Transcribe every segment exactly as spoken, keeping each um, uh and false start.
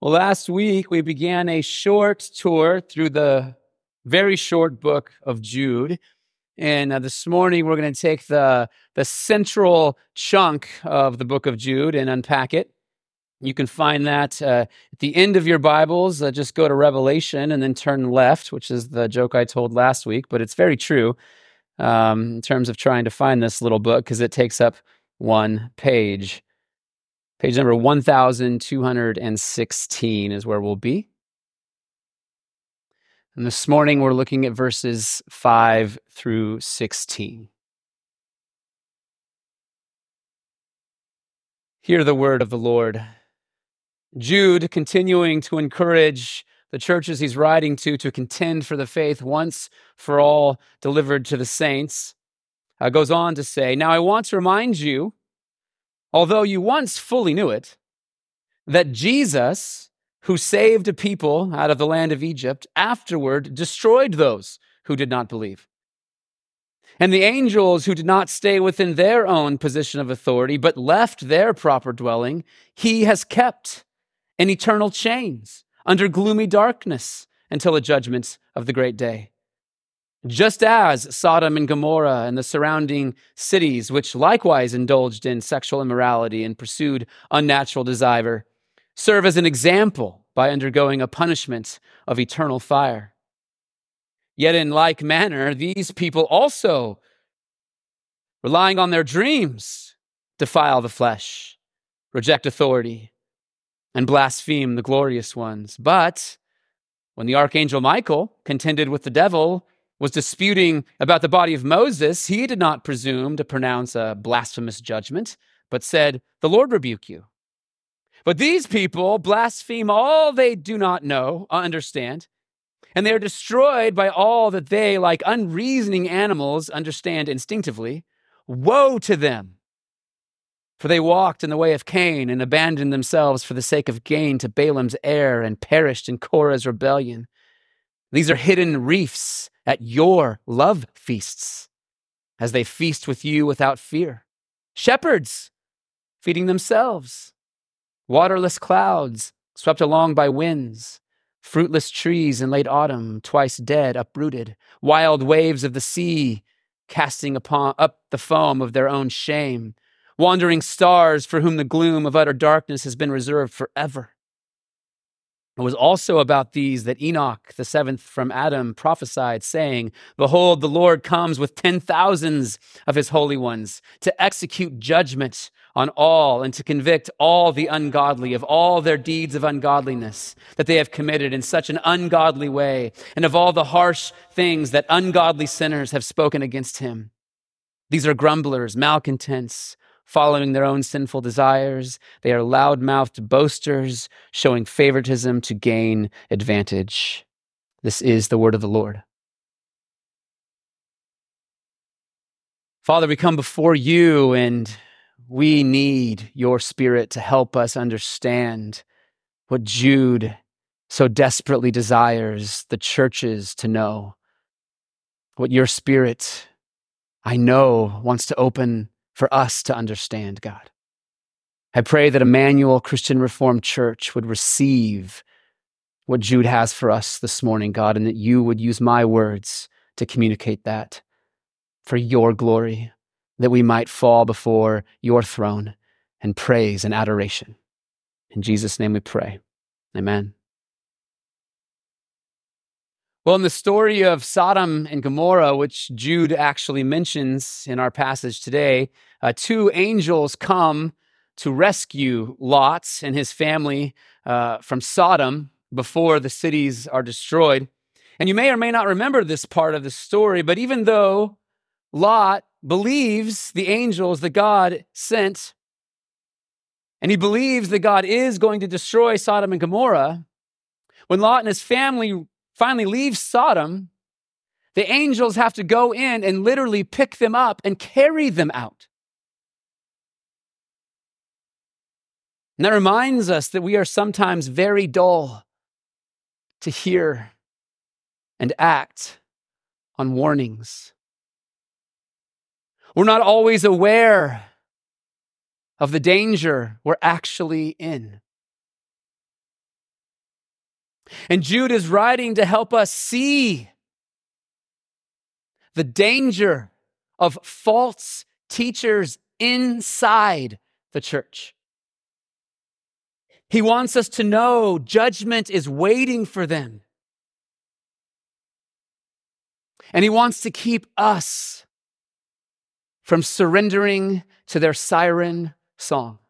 Well, last week we began a short tour through the very short book of Jude. And uh, this morning we're going to take the, the central chunk of the book of Jude and unpack it. You can find that uh, at the end of your Bibles. Uh, just go to Revelation and then turn left, which is the joke I told last week, but it's very true um, in terms of trying to find this little book because it takes up one page. Page number one thousand two hundred sixteen is where we'll be. And this morning we're looking at verses five through sixteen. Hear the word of the Lord. Jude, continuing to encourage the churches he's writing to to contend for the faith once for all delivered to the saints, uh, goes on to say, "Now I want to remind you, although you once fully knew it, that Jesus, who saved a people out of the land of Egypt, afterward destroyed those who did not believe. And the angels who did not stay within their own position of authority, but left their proper dwelling, he has kept in eternal chains under gloomy darkness until the judgment of the great day. Just as Sodom and Gomorrah and the surrounding cities, which likewise indulged in sexual immorality and pursued unnatural desire, serve as an example by undergoing a punishment of eternal fire. Yet in like manner, these people also, relying on their dreams, defile the flesh, reject authority, and blaspheme the glorious ones. But when the archangel Michael contended with the devil, was disputing about the body of Moses, he did not presume to pronounce a blasphemous judgment, but said, 'The Lord rebuke you.' But these people blaspheme all they do not know, understand, and they are destroyed by all that they, like unreasoning animals, understand instinctively. Woe to them! For they walked in the way of Cain and abandoned themselves for the sake of gain to Balaam's error and perished in Korah's rebellion. These are hidden reefs at your love feasts, as they feast with you without fear. Shepherds feeding themselves, waterless clouds swept along by winds, fruitless trees in late autumn, twice dead, uprooted, wild waves of the sea casting upon up the foam of their own shame, wandering stars for whom the gloom of utter darkness has been reserved forever. It was also about these that Enoch, the seventh from Adam, prophesied, saying, 'Behold, the Lord comes with ten thousands of his holy ones to execute judgment on all and to convict all the ungodly of all their deeds of ungodliness that they have committed in such an ungodly way, and of all the harsh things that ungodly sinners have spoken against him. These are grumblers, malcontents, following their own sinful desires. They are loud-mouthed boasters, showing favoritism to gain advantage.' This is the word of the Lord. Father, we come before you and we need your Spirit to help us understand what Jude so desperately desires the churches to know. What your Spirit, I know, wants to open for us to understand, God. I pray that Emmanuel Christian Reformed Church would receive what Jude has for us this morning, God, and that you would use my words to communicate that for your glory, that we might fall before your throne in praise and adoration. In Jesus' name we pray. Amen. Well, in the story of Sodom and Gomorrah, which Jude actually mentions in our passage today, uh, two angels come to rescue Lot and his family uh, from Sodom before the cities are destroyed. And you may or may not remember this part of the story, but even though Lot believes the angels that God sent, and he believes that God is going to destroy Sodom and Gomorrah, when Lot and his family finally leave Sodom, the angels have to go in and literally pick them up and carry them out. And that reminds us that we are sometimes very dull to hear and act on warnings. We're not always aware of the danger we're actually in. And Jude is writing to help us see the danger of false teachers inside the church. He wants us to know judgment is waiting for them. And he wants to keep us from surrendering to their siren song.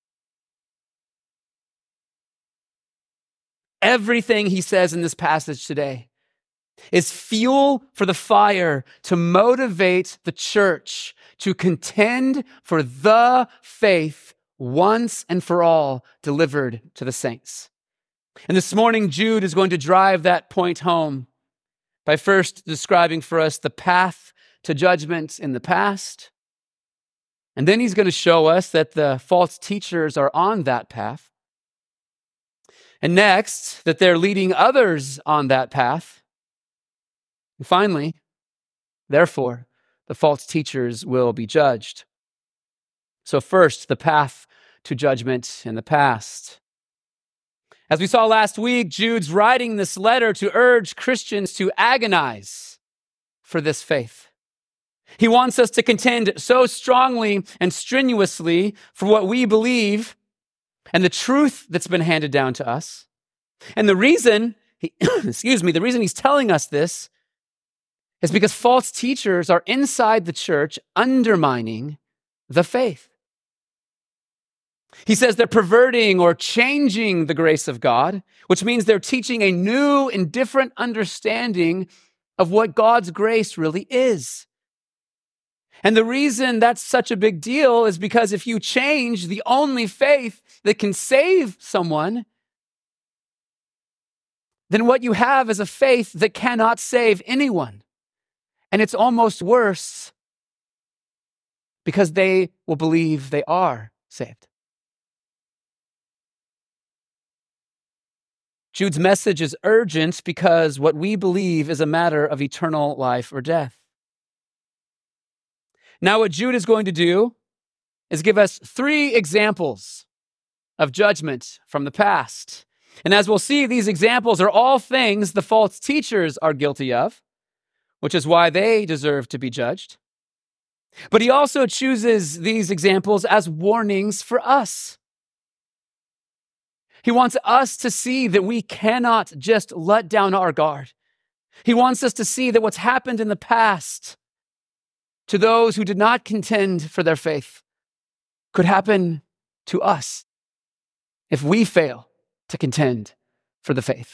Everything he says in this passage today is fuel for the fire to motivate the church to contend for the faith once and for all delivered to the saints. And this morning, Jude is going to drive that point home by first describing for us the path to judgment in the past. And then he's going to show us that the false teachers are on that path. And next, that they're leading others on that path. And finally, therefore, the false teachers will be judged. So first, the path to judgment in the past. As we saw last week, Jude's writing this letter to urge Christians to agonize for this faith. He wants us to contend so strongly and strenuously for what we believe and the truth that's been handed down to us. And the reason, he, excuse me, the reason he's telling us this is because false teachers are inside the church undermining the faith. He says they're perverting or changing the grace of God, which means they're teaching a new and different understanding of what God's grace really is. And the reason that's such a big deal is because if you change the only faith that can save someone, then what you have is a faith that cannot save anyone. And it's almost worse because they will believe they are saved. Jude's message is urgent because what we believe is a matter of eternal life or death. Now, what Jude is going to do is give us three examples of judgment from the past. And as we'll see, these examples are all things the false teachers are guilty of, which is why they deserve to be judged. But he also chooses these examples as warnings for us. He wants us to see that we cannot just let down our guard. He wants us to see that what's happened in the past to those who did not contend for their faith could happen to us if we fail to contend for the faith.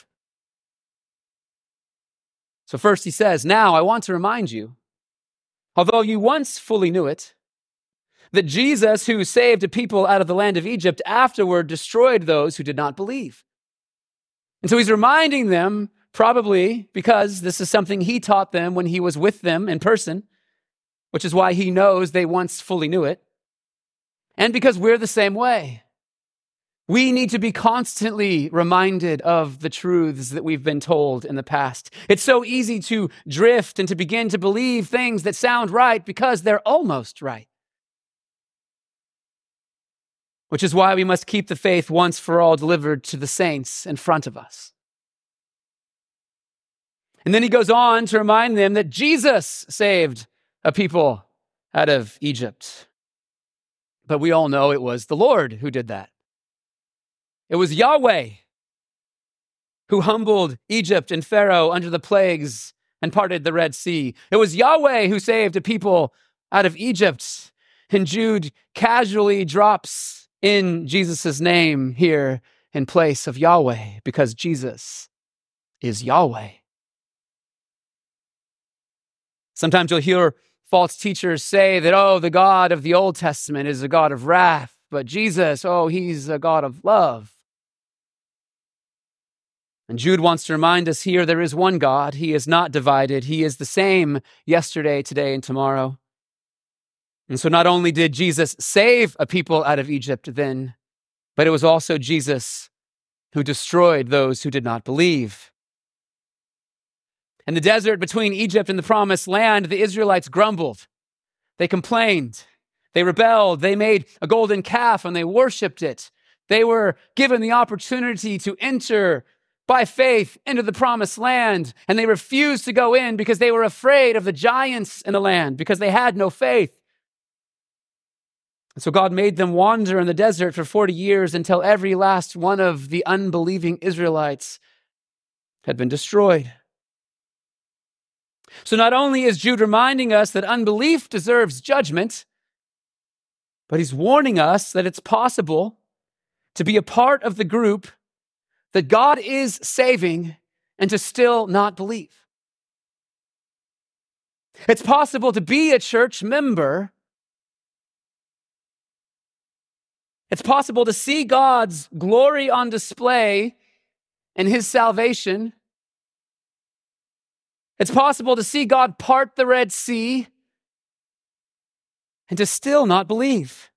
So first he says, now I want to remind you, although you once fully knew it, that Jesus, who saved a people out of the land of Egypt, afterward destroyed those who did not believe. And so he's reminding them, probably because this is something he taught them when he was with them in person, which is why he knows they once fully knew it, and because we're the same way. We need to be constantly reminded of the truths that we've been told in the past. It's so easy to drift and to begin to believe things that sound right because they're almost right. Which is why we must keep the faith once for all delivered to the saints in front of us. And then he goes on to remind them that Jesus saved a people out of Egypt. But we all know it was the Lord who did that. It was Yahweh who humbled Egypt and Pharaoh under the plagues and parted the Red Sea. It was Yahweh who saved a people out of Egypt. And Jude casually drops in Jesus' name here in place of Yahweh because Jesus is Yahweh. Sometimes you'll hear false teachers say that, oh, the God of the Old Testament is a God of wrath, but Jesus, oh, he's a God of love. And Jude wants to remind us here there is one God. He is not divided. He is the same yesterday, today, and tomorrow. And so not only did Jesus save a people out of Egypt then, but it was also Jesus who destroyed those who did not believe. In the desert between Egypt and the promised land, the Israelites grumbled. They complained. They rebelled. They made a golden calf and they worshiped it. They were given the opportunity to enter by faith into the promised land, and they refused to go in because they were afraid of the giants in the land, because they had no faith. And so God made them wander in the desert for forty years until every last one of the unbelieving Israelites had been destroyed. So not only is Jude reminding us that unbelief deserves judgment, but he's warning us that it's possible to be a part of the group that God is saving and to still not believe. It's possible to be a church member. It's possible to see God's glory on display and his salvation. It's possible to see God part the Red Sea and to still not believe.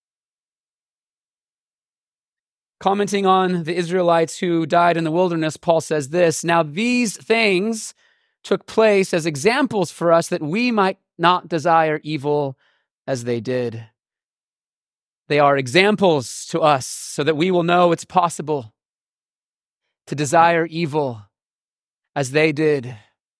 Commenting on the Israelites who died in the wilderness, Paul says this: "Now these things took place as examples for us that we might not desire evil as they did." They are examples to us so that we will know it's possible to desire evil as they did.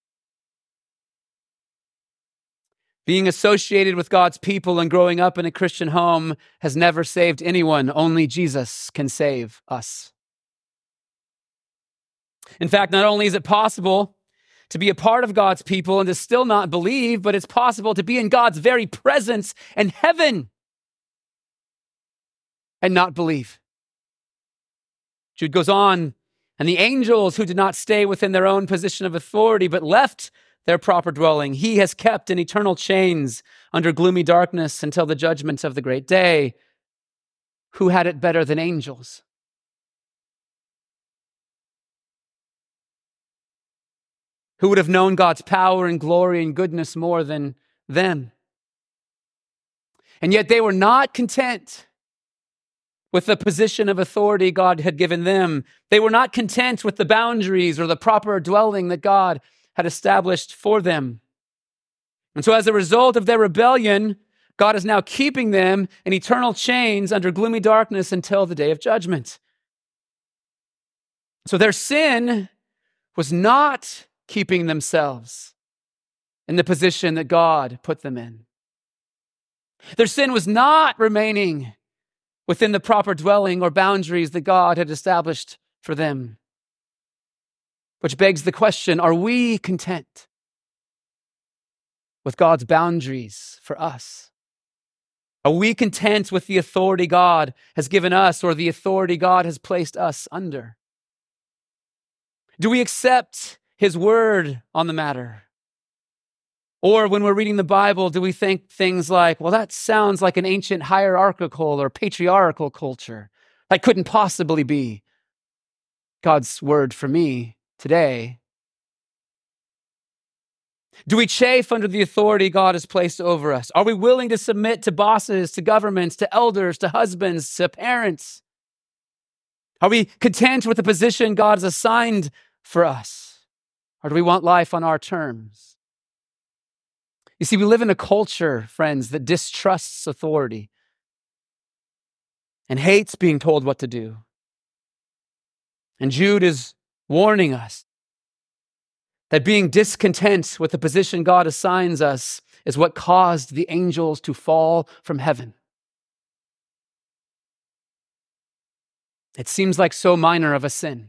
Being associated with God's people and growing up in a Christian home has never saved anyone. Only Jesus can save us. In fact, not only is it possible to be a part of God's people and to still not believe, but it's possible to be in God's very presence in heaven and not believe. Jude goes on, "And the angels who did not stay within their own position of authority, but left their proper dwelling, he has kept in eternal chains under gloomy darkness until the judgment of the great day. Who had it better than angels?" Who would have known God's power and glory and goodness more than them? And yet they were not content with the position of authority God had given them. They were not content with the boundaries or the proper dwelling that God had established for them. And so as a result of their rebellion, God is now keeping them in eternal chains under gloomy darkness until the day of judgment. So their sin was not keeping themselves in the position that God put them in. Their sin was not remaining within the proper dwelling or boundaries that God had established for them. Which begs the question, are we content with God's boundaries for us? Are we content with the authority God has given us or the authority God has placed us under? Do we accept his word on the matter? Or when we're reading the Bible, do we think things like, well, that sounds like an ancient hierarchical or patriarchal culture. That couldn't possibly be God's word for me today. Do we chafe under the authority God has placed over us? Are we willing to submit to bosses, to governments, to elders, to husbands, to parents? Are we content with the position God has assigned for us? Or do we want life on our terms? You see, we live in a culture, friends, that distrusts authority and hates being told what to do. And Jude is warning us that being discontent with the position God assigns us is what caused the angels to fall from heaven. It seems like so minor of a sin.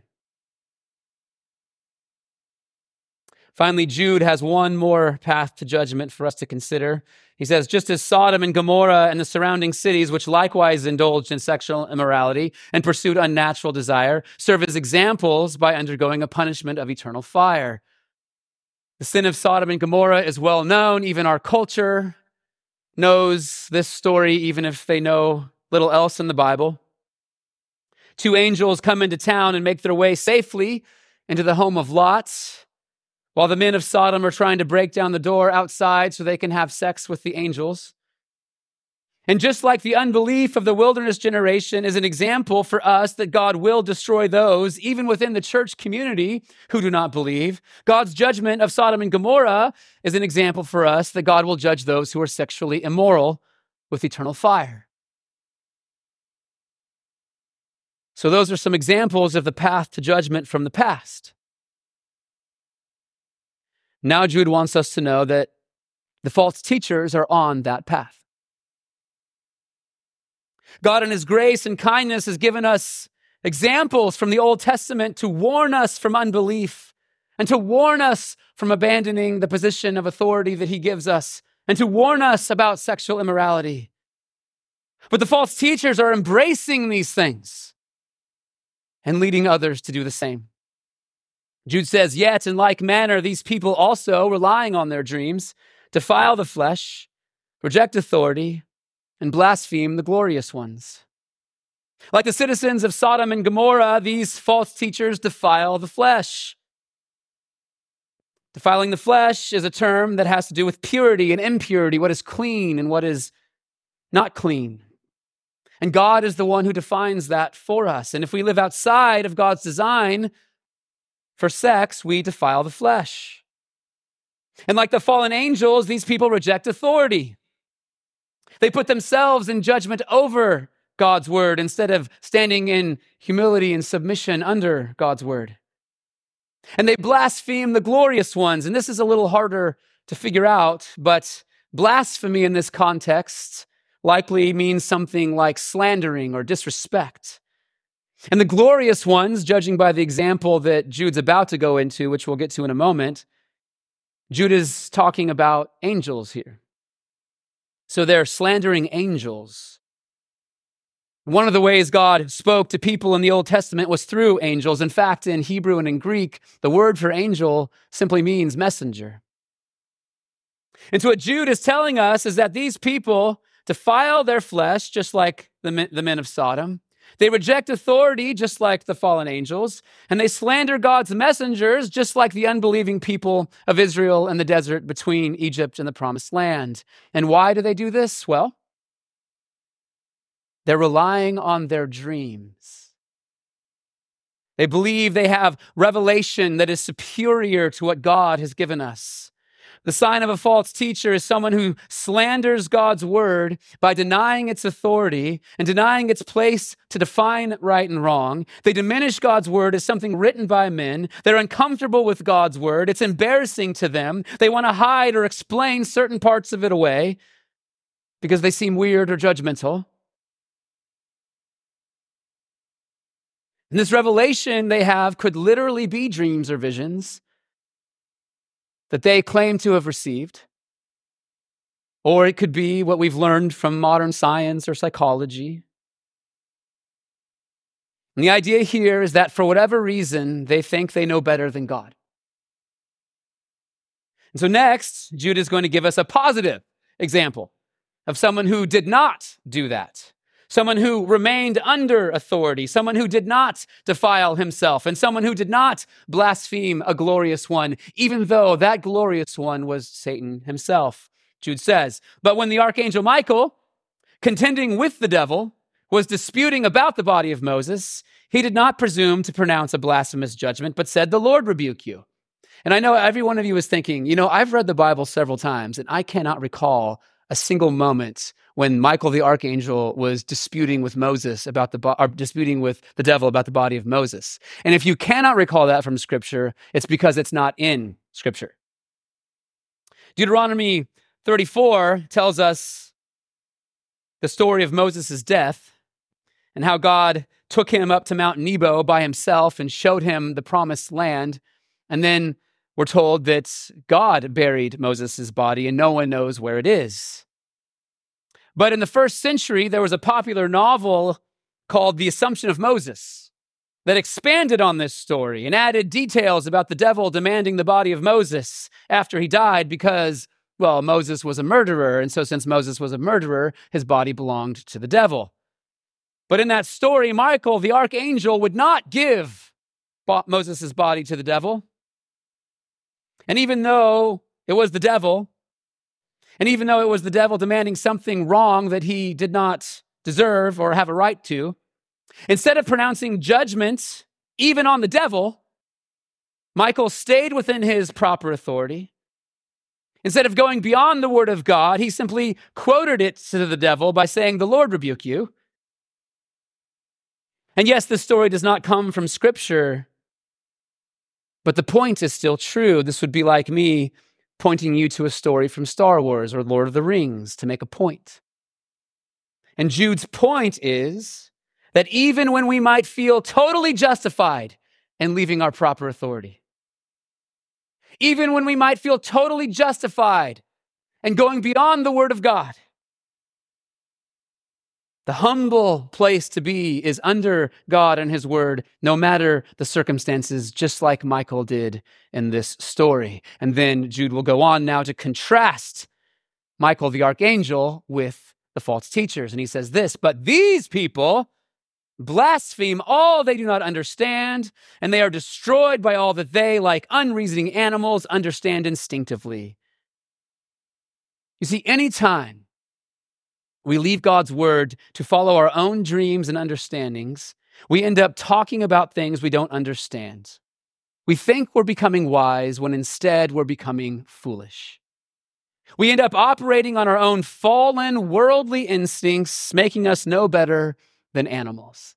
Finally, Jude has one more path to judgment for us to consider. He says, just as Sodom and Gomorrah and the surrounding cities, which likewise indulged in sexual immorality and pursued unnatural desire, serve as examples by undergoing a punishment of eternal fire. The sin of Sodom and Gomorrah is well known. Even our culture knows this story, even if they know little else in the Bible. Two angels come into town and make their way safely into the home of Lot, while the men of Sodom are trying to break down the door outside so they can have sex with the angels. And just like the unbelief of the wilderness generation is an example for us that God will destroy those, even within the church community, who do not believe, God's judgment of Sodom and Gomorrah is an example for us that God will judge those who are sexually immoral with eternal fire. So those are some examples of the path to judgment from the past. Now Jude wants us to know that the false teachers are on that path. God in his grace and kindness has given us examples from the Old Testament to warn us from unbelief and to warn us from abandoning the position of authority that he gives us and to warn us about sexual immorality. But the false teachers are embracing these things and leading others to do the same. Jude says, yet in like manner, these people also, relying on their dreams, defile the flesh, reject authority, and blaspheme the glorious ones. Like the citizens of Sodom and Gomorrah, these false teachers defile the flesh. Defiling the flesh is a term that has to do with purity and impurity, what is clean and what is not clean. And God is the one who defines that for us. And if we live outside of God's design for sex, we defile the flesh. And like the fallen angels, these people reject authority. They put themselves in judgment over God's word instead of standing in humility and submission under God's word. And they blaspheme the glorious ones. And this is a little harder to figure out, but blasphemy in this context likely means something like slandering or disrespect. And the glorious ones, judging by the example that Jude's about to go into, which we'll get to in a moment, Jude is talking about angels here. So they're slandering angels. One of the ways God spoke to people in the Old Testament was through angels. In fact, in Hebrew and in Greek, the word for angel simply means messenger. And so what Jude is telling us is that these people defile their flesh, just like the men, the men of Sodom. They reject authority, just like the fallen angels. And they slander God's messengers, just like the unbelieving people of Israel in the desert between Egypt and the Promised Land. And why do they do this? Well, they're relying on their dreams. They believe they have revelation that is superior to what God has given us. The sign of a false teacher is someone who slanders God's word by denying its authority and denying its place to define right and wrong. They diminish God's word as something written by men. They're uncomfortable with God's word. It's embarrassing to them. They want to hide or explain certain parts of it away because they seem weird or judgmental. And this revelation they have could literally be dreams or visions that they claim to have received. Or it could be what we've learned from modern science or psychology. And the idea here is that for whatever reason, they think they know better than God. And so next, Jude is going to give us a positive example of someone who did not do that. Someone who remained under authority, someone who did not defile himself, and someone who did not blaspheme a glorious one, even though that glorious one was Satan himself. Jude says, but when the archangel Michael, contending with the devil, was disputing about the body of Moses, he did not presume to pronounce a blasphemous judgment, but said, the Lord rebuke you. And I know every one of you is thinking, you know, I've read the Bible several times, and I cannot recall a single moment when Michael the archangel was disputing with Moses about the bo- or disputing with the devil about the body of Moses. And if you cannot recall that from Scripture, it's because it's not in Scripture. Deuteronomy thirty-four tells us the story of Moses' death and how God took him up to Mount Nebo by himself and showed him the promised land. And then we're told that God buried Moses' body and no one knows where it is. But in the first century, there was a popular novel called The Assumption of Moses that expanded on this story and added details about the devil demanding the body of Moses after he died because, well, Moses was a murderer. And so since Moses was a murderer, his body belonged to the devil. But in that story, Michael, the archangel, would not give Moses' body to the devil. And even though it was the devil, and even though it was the devil demanding something wrong that he did not deserve or have a right to, instead of pronouncing judgment even on the devil, Michael stayed within his proper authority. Instead of going beyond the word of God, he simply quoted it to the devil by saying, the Lord rebuke you. And yes, this story does not come from Scripture, but the point is still true. This would be like me pointing you to a story from Star Wars or Lord of the Rings to make a point. And Jude's point is that even when we might feel totally justified in leaving our proper authority, even when we might feel totally justified in going beyond the Word of God, the humble place to be is under God and His Word, no matter the circumstances, just like Michael did in this story. And then Jude will go on now to contrast Michael the archangel with the false teachers. And he says this, but these people blaspheme all they do not understand, and they are destroyed by all that they, like unreasoning animals, understand instinctively. You see, anytime we leave God's word to follow our own dreams and understandings, we end up talking about things we don't understand. We think we're becoming wise when instead we're becoming foolish. We end up operating on our own fallen worldly instincts, making us no better than animals.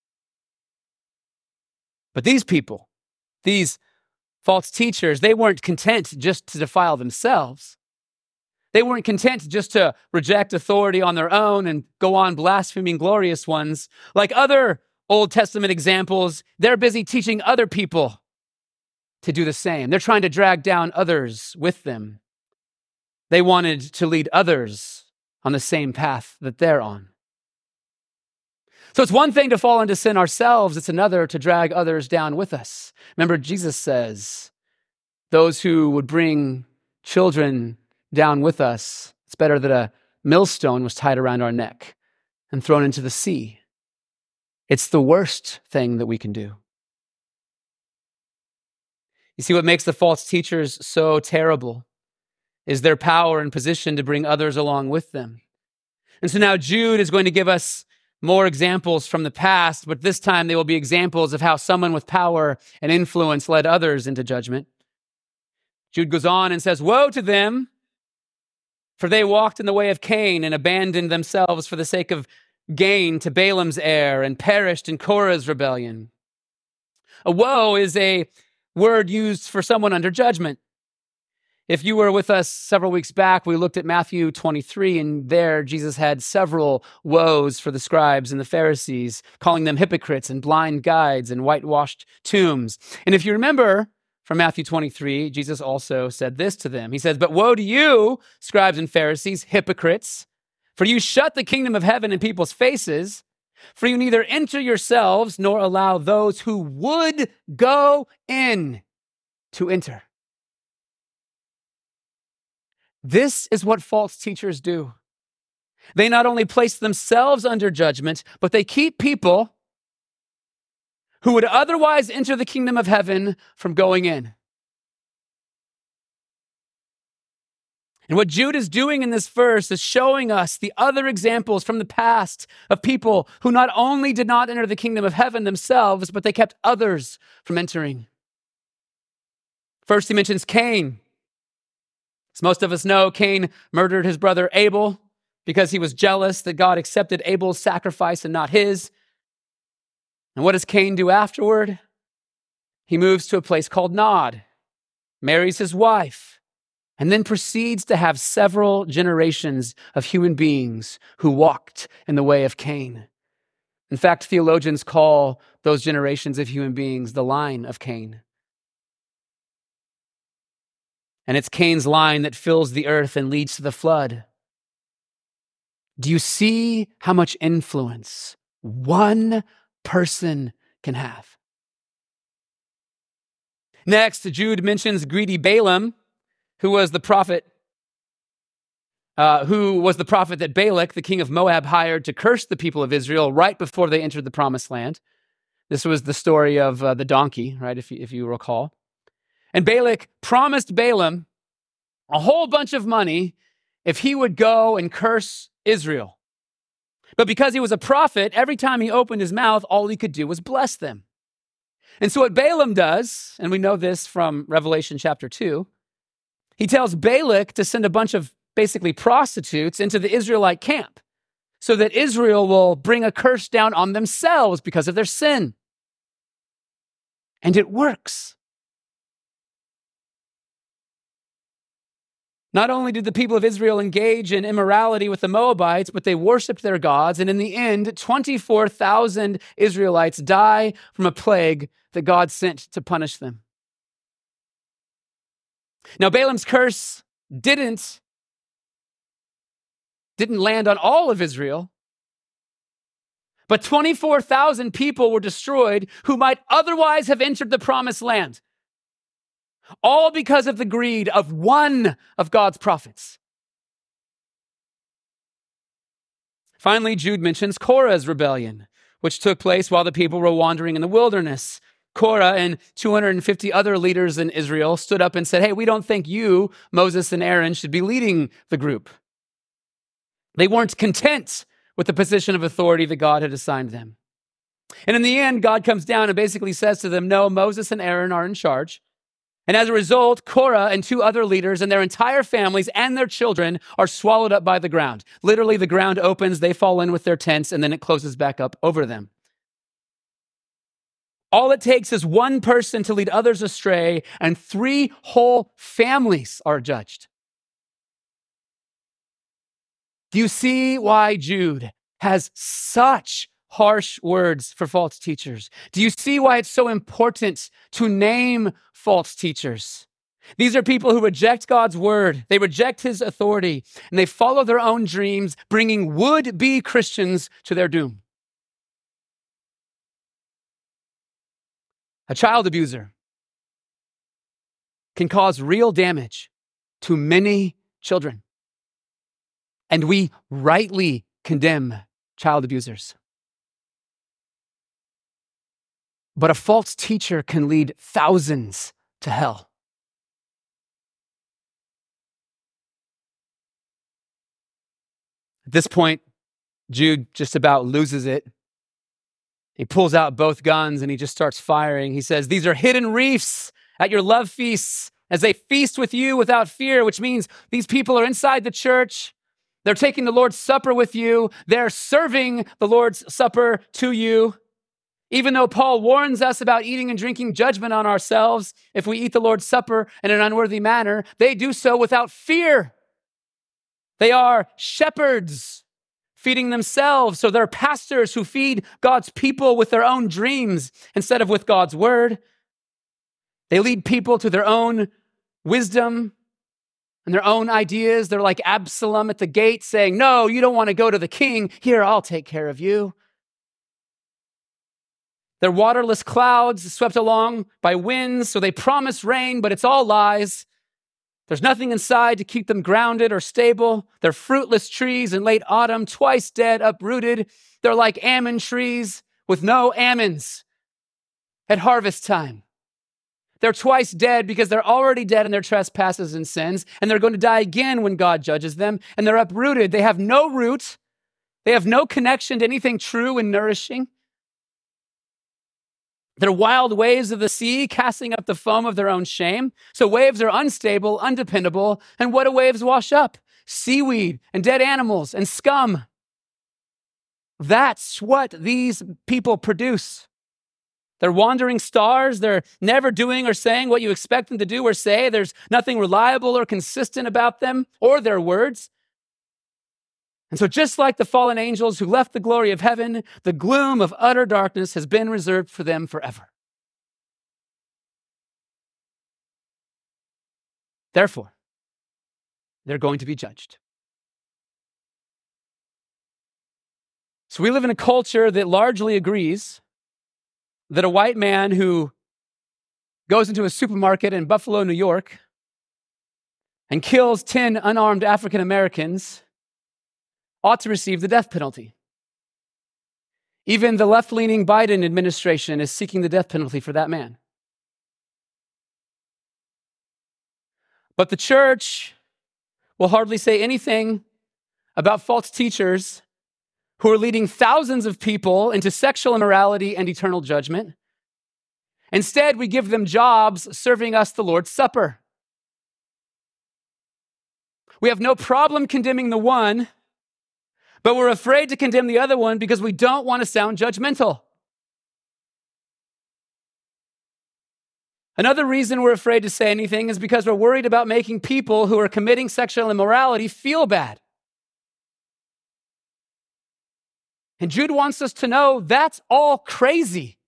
But these people, these false teachers, they weren't content just to defile themselves. They weren't content just to reject authority on their own and go on blaspheming glorious ones. Like other Old Testament examples, they're busy teaching other people to do the same. They're trying to drag down others with them. They wanted to lead others on the same path that they're on. So it's one thing to fall into sin ourselves. It's another to drag others down with us. Remember, Jesus says, those who would bring children down with us, it's better that a millstone was tied around our neck and thrown into the sea. It's the worst thing that we can do. You see, what makes the false teachers so terrible is their power and position to bring others along with them. And so now Jude is going to give us more examples from the past, but this time they will be examples of how someone with power and influence led others into judgment. Jude goes on and says, woe to them, for they walked in the way of Cain and abandoned themselves for the sake of gain to Balaam's error and perished in Korah's rebellion. A woe is a word used for someone under judgment. If you were with us several weeks back, we looked at Matthew twenty-three, and there Jesus had several woes for the scribes and the Pharisees, calling them hypocrites and blind guides and whitewashed tombs. And if you remember from Matthew twenty-three, Jesus also said this to them. He says, but woe to you, scribes and Pharisees, hypocrites, for you shut the kingdom of heaven in people's faces, for you neither enter yourselves nor allow those who would go in to enter. This is what false teachers do. They not only place themselves under judgment, but they keep people who would otherwise enter the kingdom of heaven from going in. And what Jude is doing in this verse is showing us the other examples from the past of people who not only did not enter the kingdom of heaven themselves, but they kept others from entering. First, he mentions Cain. As most of us know, Cain murdered his brother Abel because he was jealous that God accepted Abel's sacrifice and not his. And what does Cain do afterward? He moves to a place called Nod, marries his wife, and then proceeds to have several generations of human beings who walked in the way of Cain. In fact, theologians call those generations of human beings the line of Cain. And it's Cain's line that fills the earth and leads to the flood. Do you see how much influence one person can have? Next, Jude mentions greedy Balaam, who was the prophet, uh, who was the prophet that Balak, the king of Moab, hired to curse the people of Israel right before they entered the promised land. This was the story of uh, the donkey, right, if you, if you recall. And Balak promised Balaam a whole bunch of money if he would go and curse Israel. But because he was a prophet, every time he opened his mouth, all he could do was bless them. And so what Balaam does, and we know this from Revelation chapter two, he tells Balak to send a bunch of basically prostitutes into the Israelite camp so that Israel will bring a curse down on themselves because of their sin. And it works. Not only did the people of Israel engage in immorality with the Moabites, but they worshiped their gods. And in the end, twenty-four thousand Israelites die from a plague that God sent to punish them. Now, Balaam's curse didn't, didn't land on all of Israel, but twenty-four thousand people were destroyed who might otherwise have entered the promised land. All because of the greed of one of God's prophets. Finally, Jude mentions Korah's rebellion, which took place while the people were wandering in the wilderness. Korah and two hundred fifty other leaders in Israel stood up and said, hey, we don't think you, Moses and Aaron, should be leading the group. They weren't content with the position of authority that God had assigned them. And in the end, God comes down and basically says to them, no, Moses and Aaron are in charge. And as a result, Korah and two other leaders and their entire families and their children are swallowed up by the ground. Literally, the ground opens, they fall in with their tents, and then it closes back up over them. All it takes is one person to lead others astray, and three whole families are judged. Do you see why Jude has such harsh words for false teachers? Do you see why it's so important to name false teachers? These are people who reject God's word. They reject his authority, and they follow their own dreams, bringing would-be Christians to their doom. A child abuser can cause real damage to many children, and we rightly condemn child abusers. But a false teacher can lead thousands to hell. At this point, Jude just about loses it. He pulls out both guns and he just starts firing. He says, these are hidden reefs at your love feasts as they feast with you without fear, which means these people are inside the church. They're taking the Lord's Supper with you. They're serving the Lord's Supper to you. Even though Paul warns us about eating and drinking judgment on ourselves if we eat the Lord's Supper in an unworthy manner, they do so without fear. They are shepherds feeding themselves. So they're pastors who feed God's people with their own dreams instead of with God's word. They lead people to their own wisdom and their own ideas. They're like Absalom at the gate saying, no, you don't want to go to the king. Here, I'll take care of you. They're waterless clouds swept along by winds, so they promise rain, but it's all lies. There's nothing inside to keep them grounded or stable. They're fruitless trees in late autumn, twice dead, uprooted. They're like almond trees with no almonds at harvest time. They're twice dead because they're already dead in their trespasses and sins, and they're going to die again when God judges them, and they're uprooted. They have no root. They have no connection to anything true and nourishing. They're wild waves of the sea, casting up the foam of their own shame. So waves are unstable, undependable. And what do waves wash up? Seaweed and dead animals and scum. That's what these people produce. They're wandering stars. They're never doing or saying what you expect them to do or say. There's nothing reliable or consistent about them or their words. And so just like the fallen angels who left the glory of heaven, the gloom of utter darkness has been reserved for them forever. Therefore, they're going to be judged. So we live in a culture that largely agrees that a white man who goes into a supermarket in Buffalo, New York, and kills ten unarmed African Americans ought to receive the death penalty. Even the left-leaning Biden administration is seeking the death penalty for that man. But the church will hardly say anything about false teachers who are leading thousands of people into sexual immorality and eternal judgment. Instead, we give them jobs serving us the Lord's Supper. We have no problem condemning the one, But we're afraid to condemn the other one because we don't want to sound judgmental. Another reason we're afraid to say anything is because we're worried about making people who are committing sexual immorality feel bad. And Jude wants us to know that's all crazy.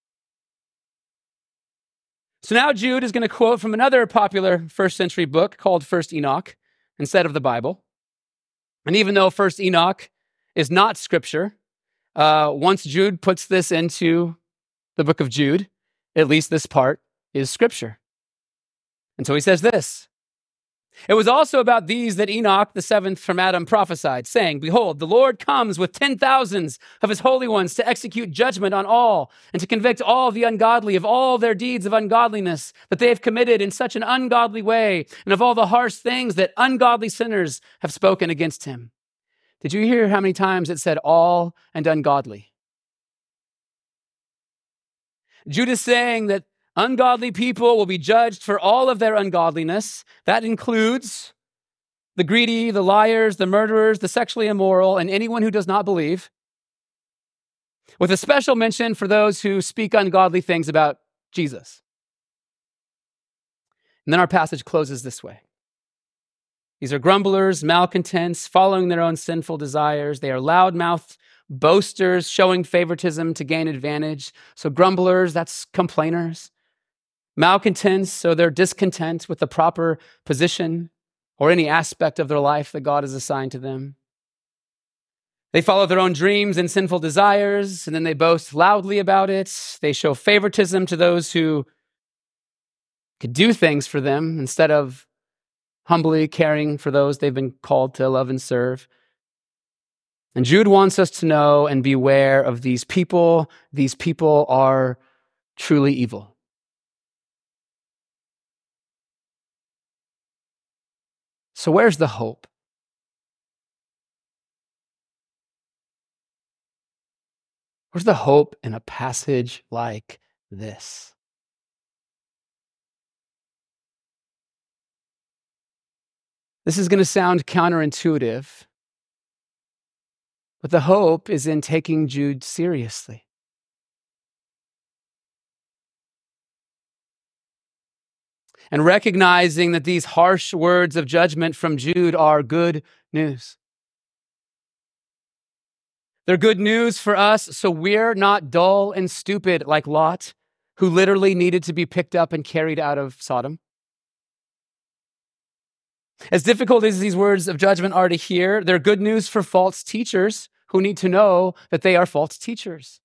So now Jude is going to quote from another popular first century book called First Enoch instead of the Bible. And even though First Enoch is not scripture, uh, once Jude puts this into the book of Jude, at least this part is scripture. And so he says this: "It was also about these that Enoch, the seventh from Adam, prophesied, saying, Behold, the Lord comes with ten thousands of his holy ones to execute judgment on all and to convict all the ungodly of all their deeds of ungodliness that they have committed in such an ungodly way, and of all the harsh things that ungodly sinners have spoken against him." Did you hear how many times it said all and ungodly? Jude is saying that ungodly people will be judged for all of their ungodliness. That includes the greedy, the liars, the murderers, the sexually immoral, and anyone who does not believe, with a special mention for those who speak ungodly things about Jesus. And then our passage closes this way. These are grumblers, malcontents, following their own sinful desires. They are loudmouthed boasters, showing favoritism to gain advantage. So grumblers, that's complainers. Malcontents, so they're discontent with the proper position or any aspect of their life that God has assigned to them. They follow their own dreams and sinful desires, and then they boast loudly about it. They show favoritism to those who could do things for them instead of humbly caring for those they've been called to love and serve. And Jude wants us to know and beware of these people. These people are truly evil. So where's the hope? Where's the hope in a passage like this? This is going to sound counterintuitive, but the hope is in taking Jude seriously. And recognizing that these harsh words of judgment from Jude are good news. They're good news for us so we're not dull and stupid like Lot, who literally needed to be picked up and carried out of Sodom. As difficult as these words of judgment are to hear, they're good news for false teachers who need to know that they are false teachers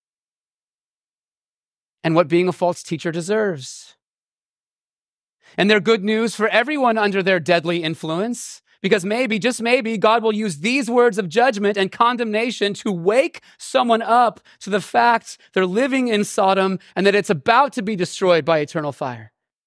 and what being a false teacher deserves. And they're good news for everyone under their deadly influence, because maybe, just maybe, God will use these words of judgment and condemnation to wake someone up to the fact they're living in Sodom and that it's about to be destroyed by eternal fire.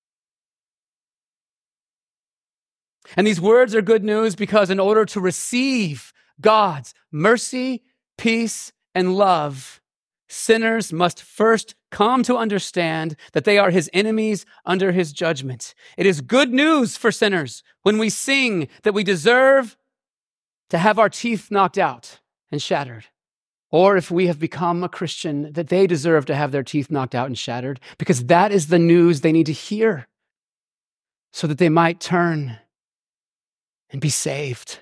And these words are good news because in order to receive God's mercy, peace, and love, sinners must first come to understand that they are his enemies under his judgment. It is good news for sinners when we sing that we deserve to have our teeth knocked out and shattered. Or if we have become a Christian, that they deserve to have their teeth knocked out and shattered, because that is the news they need to hear so that they might turn and be saved.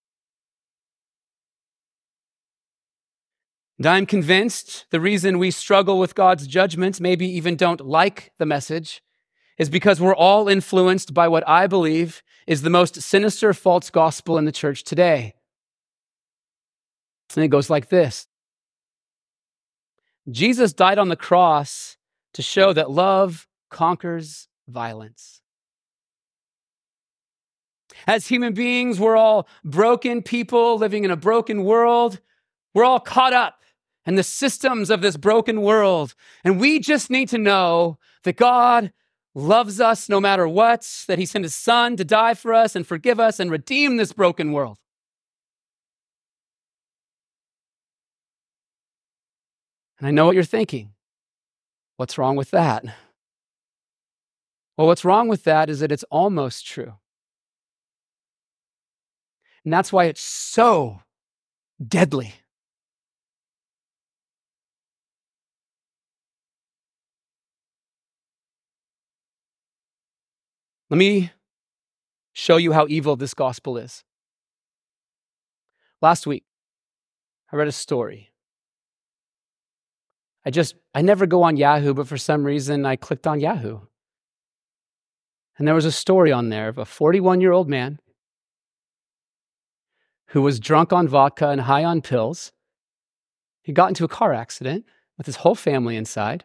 And I'm convinced the reason we struggle with God's judgments, maybe even don't like the message, is because we're all influenced by what I believe is the most sinister false gospel in the church today. And it goes like this. Jesus died on the cross to show that love conquers violence. As human beings, we're all broken people living in a broken world. We're all caught up in the systems of this broken world. And we just need to know that God loves us no matter what, that he sent his son to die for us and forgive us and redeem this broken world. And I know what you're thinking. What's wrong with that? Well, what's wrong with that is that it's almost true. And that's why it's so deadly. Let me show you how evil this gospel is. Last week, I read a story. I just, I never go on Yahoo, but for some reason I clicked on Yahoo. And there was a story on there of a forty-one-year-old man who was drunk on vodka and high on pills. He got into a car accident with his whole family inside.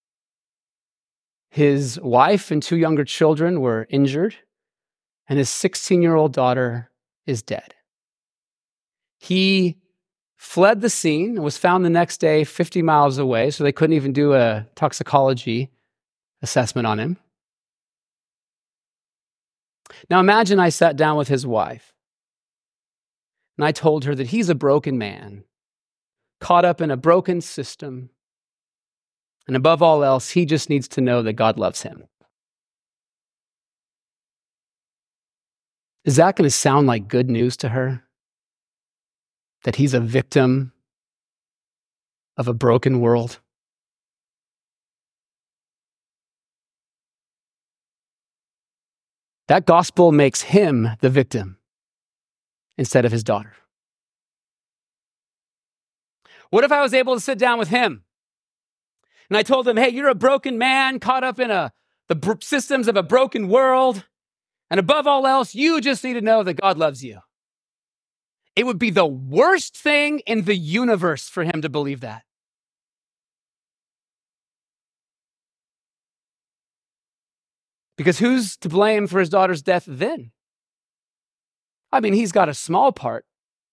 His wife and two younger children were injured, and his sixteen-year-old daughter is dead. He fled the scene and was found the next day fifty miles away, so they couldn't even do a toxicology assessment on him. Now imagine I sat down with his wife, and I told her that he's a broken man, caught up in a broken system, and above all else, he just needs to know that God loves him. Is that going to sound like good news to her? That he's a victim of a broken world? That gospel makes him the victim instead of his daughter. What if I was able to sit down with him and I told him, hey, you're a broken man caught up in a, the br- systems of a broken world, and above all else, you just need to know that God loves you. It would be the worst thing in the universe for him to believe that. Because who's to blame for his daughter's death then? I mean, he's got a small part.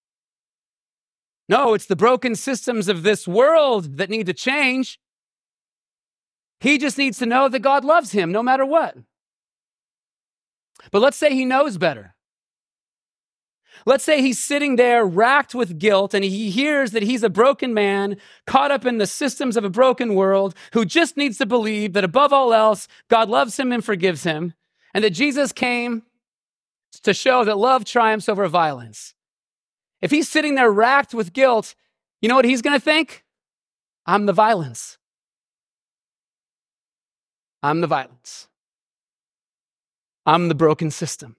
No, it's the broken systems of this world that need to change. He just needs to know that God loves him no matter what. But let's say he knows better. Let's say he's sitting there racked with guilt and he hears that he's a broken man caught up in the systems of a broken world who just needs to believe that above all else, God loves him and forgives him, and that Jesus came to show that love triumphs over violence. If he's sitting there racked with guilt, you know what he's going to think? I'm the violence. I'm the violence. I'm the broken system.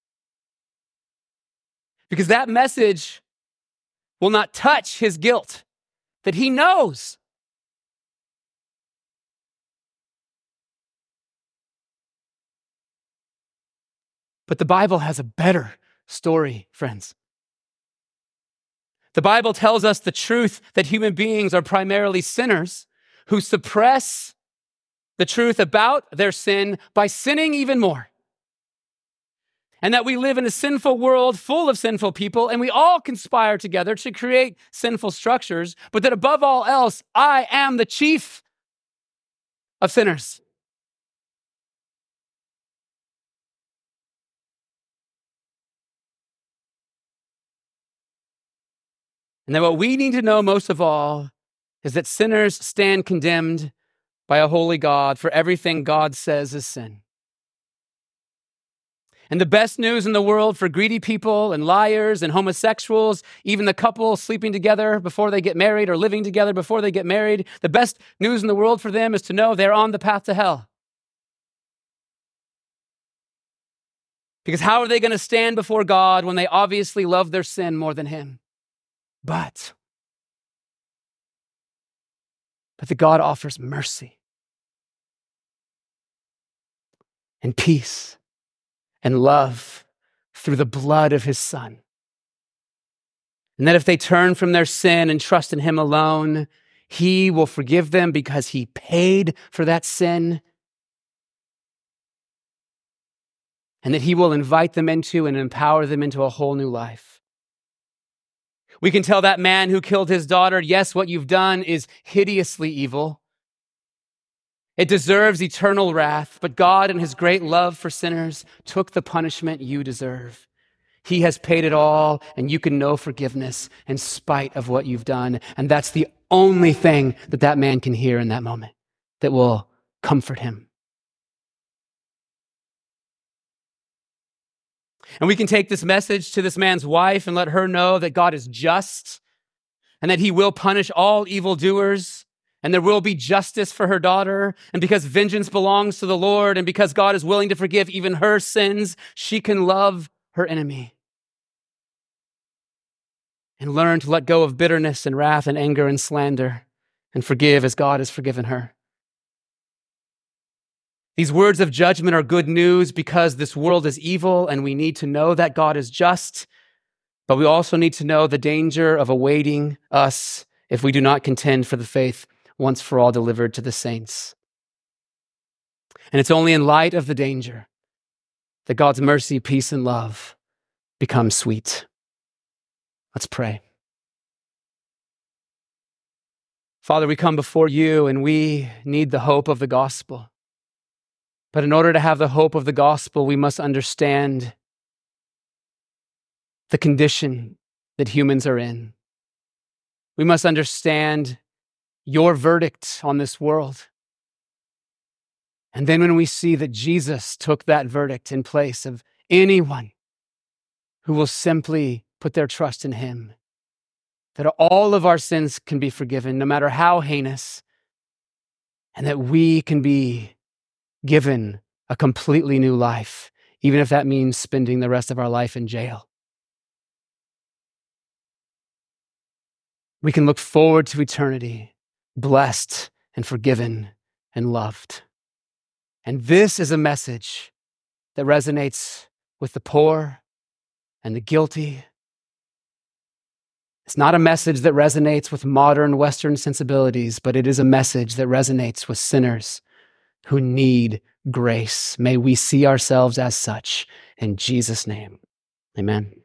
Because that message will not touch his guilt that he knows. But the Bible has a better story, friends. The Bible tells us the truth that human beings are primarily sinners who suppress the truth about their sin by sinning even more. And that we live in a sinful world full of sinful people, and we all conspire together to create sinful structures, but that above all else, I am the chief of sinners. And that what we need to know most of all is that sinners stand condemned by a holy God for everything God says is sin. And the best news in the world for greedy people and liars and homosexuals, even the couple sleeping together before they get married or living together before they get married, the best news in the world for them is to know they're on the path to hell. Because how are they going to stand before God when they obviously love their sin more than him? But, but the God offers mercy and peace and love through the blood of his Son. And that if they turn from their sin and trust in him alone, he will forgive them because he paid for that sin. And that he will invite them into and empower them into a whole new life. We can tell that man who killed his daughter, yes, what you've done is hideously evil. It deserves eternal wrath, but God in his great love for sinners took the punishment you deserve. He has paid it all, and you can know forgiveness in spite of what you've done. And that's the only thing that that man can hear in that moment that will comfort him. And we can take this message to this man's wife and let her know that God is just and that he will punish all evildoers, and there will be justice for her daughter. And because vengeance belongs to the Lord, and because God is willing to forgive even her sins, she can love her enemy and learn to let go of bitterness and wrath and anger and slander and forgive as God has forgiven her. These words of judgment are good news because this world is evil and we need to know that God is just, but we also need to know the danger of awaiting us if we do not contend for the faith once for all delivered to the saints. And it's only in light of the danger that God's mercy, peace, and love become sweet. Let's pray. Father, we come before you and we need the hope of the gospel. But in order to have the hope of the gospel, we must understand the condition that humans are in. We must understand your verdict on this world. And then when we see that Jesus took that verdict in place of anyone who will simply put their trust in him, that all of our sins can be forgiven, no matter how heinous, and that we can be given a completely new life, even if that means spending the rest of our life in jail. We can look forward to eternity, blessed and forgiven and loved. And this is a message that resonates with the poor and the guilty. It's not a message that resonates with modern Western sensibilities, but it is a message that resonates with sinners who need grace. May we see ourselves as such. In Jesus' name, amen.